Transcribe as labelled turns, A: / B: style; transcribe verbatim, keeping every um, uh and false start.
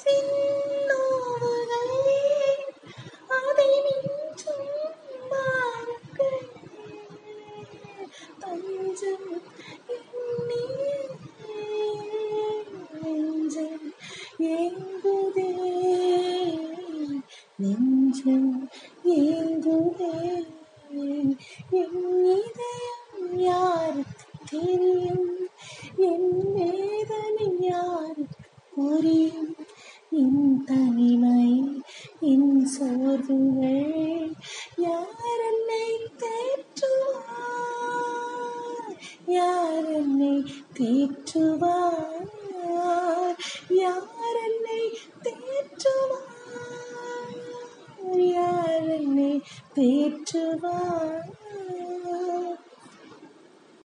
A: விண்ணோவுகள் அதை மிஞ்சும் வாருங்கள். தஞ்சம் எண்ணி நெஞ்சம் ஏங்குதே, நெஞ்சம் ஏங்குதே. என் இதயம் யாருக்கு தெரியும், என் வேதனை யாருக்கு புரியும். என் தனிமை, என் சோர்வுகள் யார் என்னை தேற்றுவார், யார் என்னை தேற்றுவார், யார் என்னை தேற்றுவார், யார் என்னை தேற்றுவார்.